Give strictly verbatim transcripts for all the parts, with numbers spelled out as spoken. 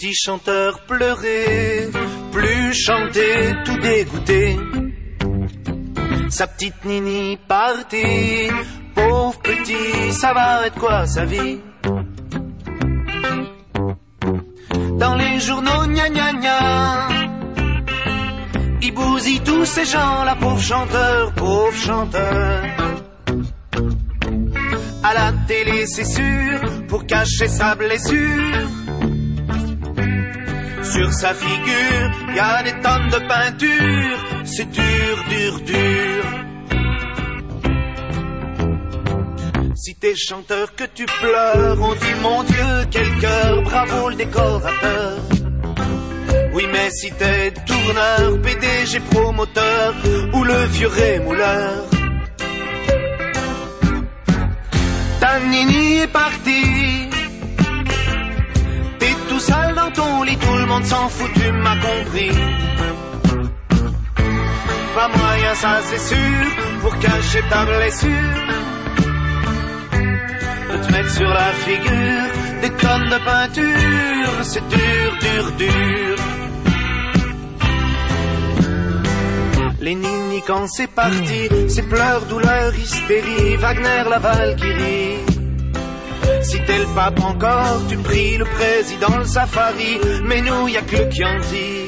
petit chanteur pleurait, plus chanter, tout dégoûté. Sa petite Nini partie, pauvre petit, ça va être quoi sa vie? Dans les journaux, gna gna gna, il bousille tous ces gens, la pauvre chanteur, pauvre chanteur. À la télé, c'est sûr, pour cacher sa blessure. Sur sa figure, y a des tonnes de peinture. C'est dur, dur, dur. Si t'es chanteur que tu pleures, on dit mon Dieu, quel cœur, bravo le décorateur. Oui, mais si t'es tourneur, P D G, promoteur, ou le vieux rémouleur, ta Nini est partie. T'es tout seul dans ton lit, tout le monde s'en fout, tu m'as compris. Pas moyen, ça c'est sûr, pour cacher ta blessure, de te mettre sur la figure des tonnes de peinture. C'est dur, dur, dur. Les Nini quand c'est parti, c'est pleurs, douleur, hystérie, Wagner, la Valkyrie. Si t'es le pape encore, tu pries le président, le safari, mais nous y a que le Chianti.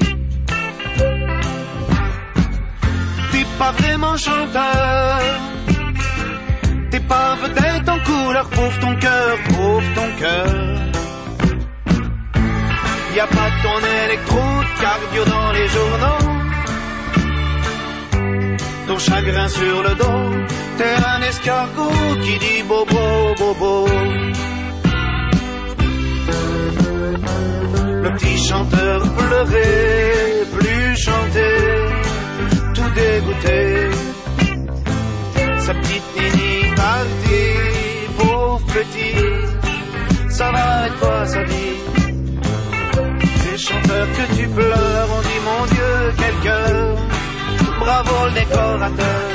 T'es pas vraiment chanteur, t'es pas vedette en couleur, pauvre ton cœur, pauvre ton cœur. Y a pas ton électro de cardio dans les journaux, ton chagrin sur le dos, t'es un escargot qui dit bobo, bobo. Le petit chanteur pleurait, plus chanter, tout dégoûté. Sa petite Nini partie, pauvre petit, ça va être quoi sa vie? Ces chanteurs que tu pleures, on dit mon Dieu, quel cœur, bravo le décorateur.